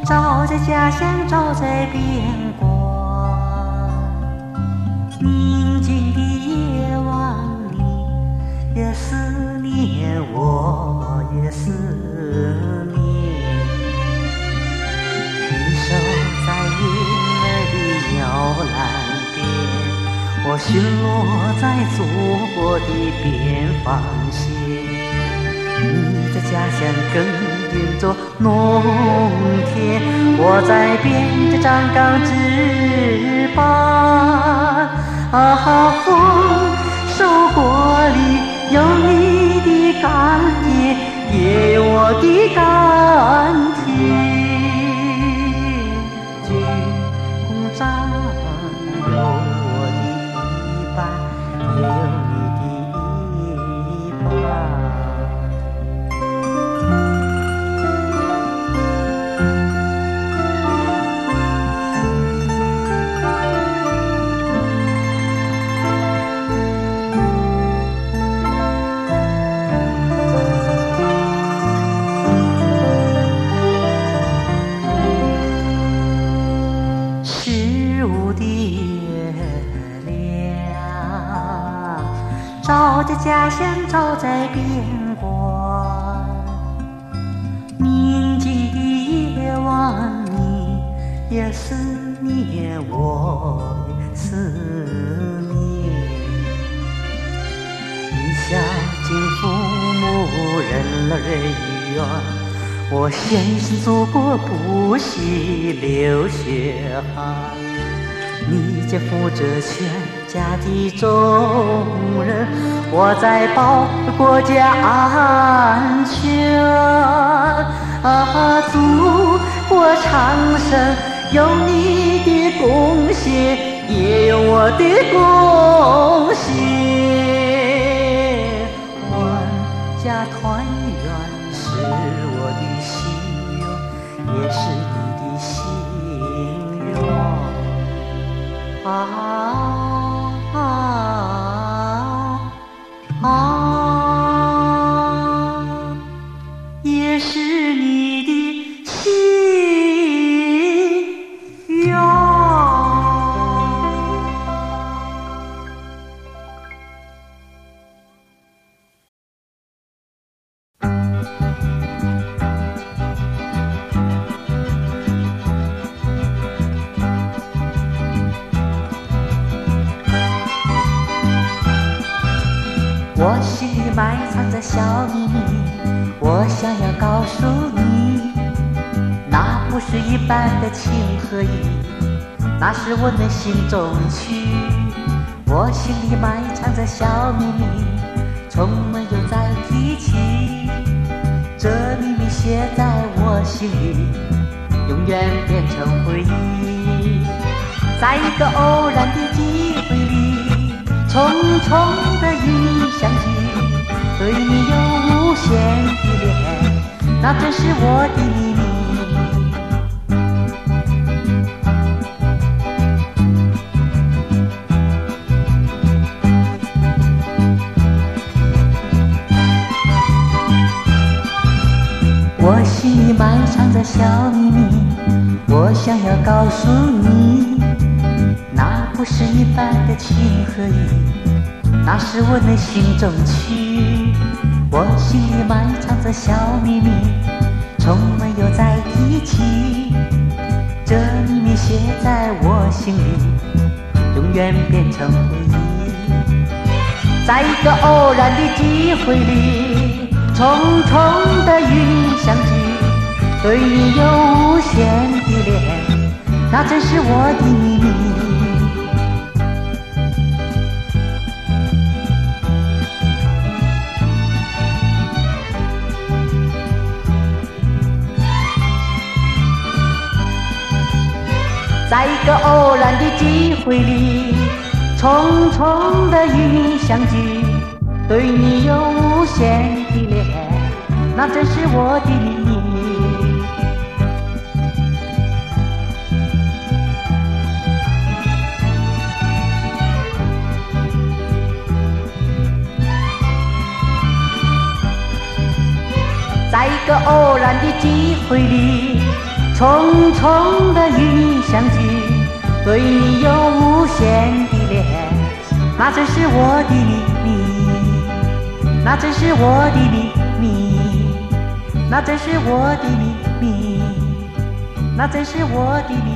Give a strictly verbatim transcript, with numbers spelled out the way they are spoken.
照在家乡，照在边关。宁静的夜晚里，也思念，我也思念。你守在婴儿的摇篮边，我巡逻在祖国的边防线。你在家乡耕耘着农田，我在边界站岗值班。啊，丰收果里有你的甘甜，也有我的甘甜。军功章有我的一半，也有你的一半。照在家乡，照在边关。宁静的夜晚里，也思念，我也思念。一想尽父母任劳任怨，我献身祖国不惜流血汗。你肩负着全家的重任，我在保卫国家安全。啊，祖国昌盛，有你的贡献，也有我的贡献。万家团圆是我的心愿，也是你的心愿。啊啊啊！也是你的心愿。我心里埋藏着小秘密，我想要告诉你，那不是一般的情和义，那是我内心中曲。我心里埋藏着小秘密，从没有再提起，这秘密写在我心里，永远变成回忆。在一个偶然的机会里，重重的云相聚，对你有无限的恋，那真是我的秘密。我心里埋藏着小秘密，我想要告诉你，那不是一般的情和义，那是我内心中曲。我心里埋藏着小秘密，从没有再提起，这秘密写在我心里，永远变成回忆。在一个偶然的机会里，重重的云相聚，对你有无限的恋，那真是我的秘密。在一个偶然的机会里，重重的云相聚，对你有无限的恋，那真是我的秘密。在一个偶然的机会里， 重重的与你相聚，对你有无限的恋，那真是我的秘密，那真是我的秘密，那真是我的秘密，那真是我的秘密。